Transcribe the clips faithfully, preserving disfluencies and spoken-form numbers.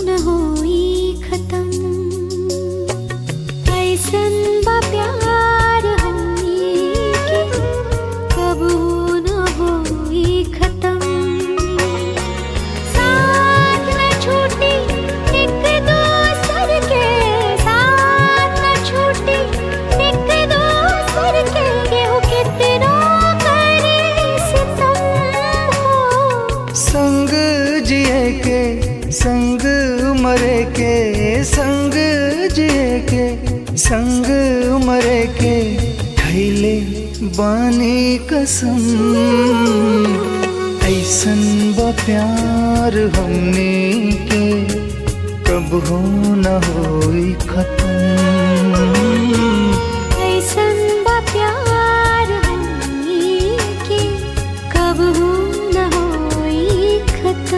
न होई खत्म। ऐसन बा प्यार हमनी के कबू न होई खत्म। साथ न छूटी एक दूसर के, साथ न छूटी एक दूसर के, केहू कितना करे सितम हो। संग जिए के संग मरे के, संग जिए के संग मरे के, खैले बानी कसम। ऐसन बा प्यार हमने के कबहू न होई खत्म। ऐसन बा प्यार हमनी के कबहू न होई खत्म।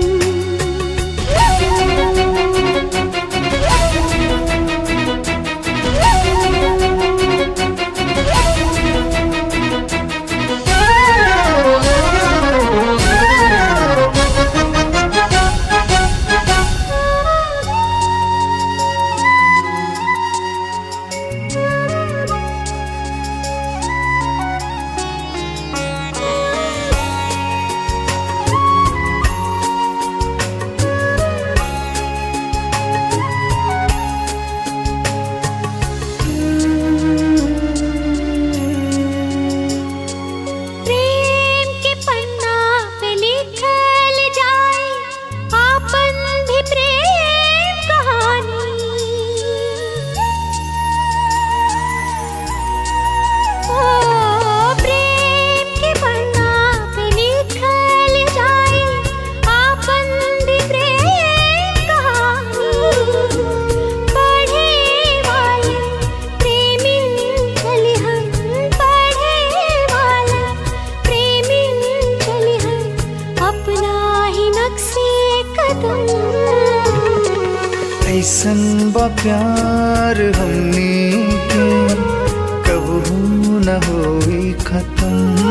ऐसन बा प्यार हमनी के कबहू न होई खत्म।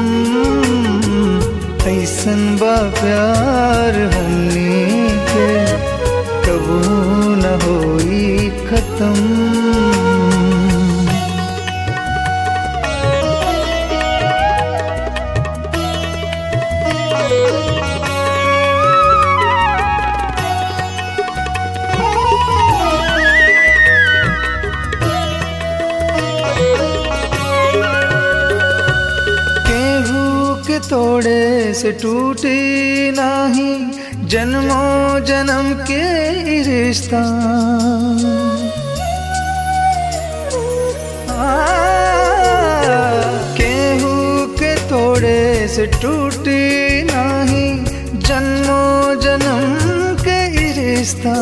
ऐसन बा प्यार हमनी के कबहू न होई खत्म। तोड़े से टूटी नाही जन्मों जन्म के रिश्ता। केहू के तोड़े से टूटी नाही जन्मों जन्म के रिश्ता।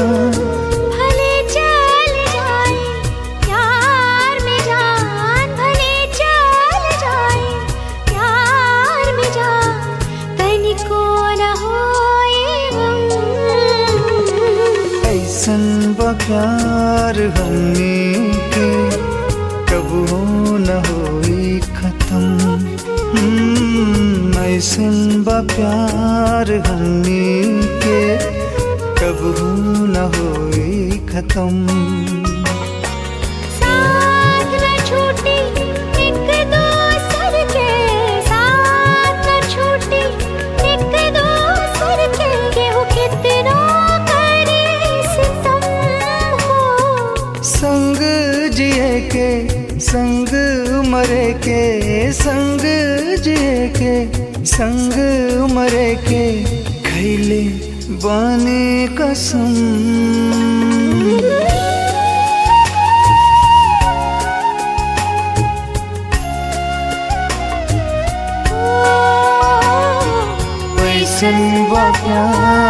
ऐसन बा प्यार हमनी के कबहू न होई खत्म। ऐसन बा प्यार हमनी के कबहू न होई खत्म। साथ न छूटी एक दूसर के, साथ न छूटी एक दूसर के, केहू कितना संग जिए के संग मरे के, संग जिए के संग मरे के, खैले बानी कसम। ऐसन बा प्यार